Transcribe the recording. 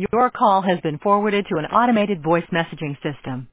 Your call has been forwarded to an automated voice messaging system.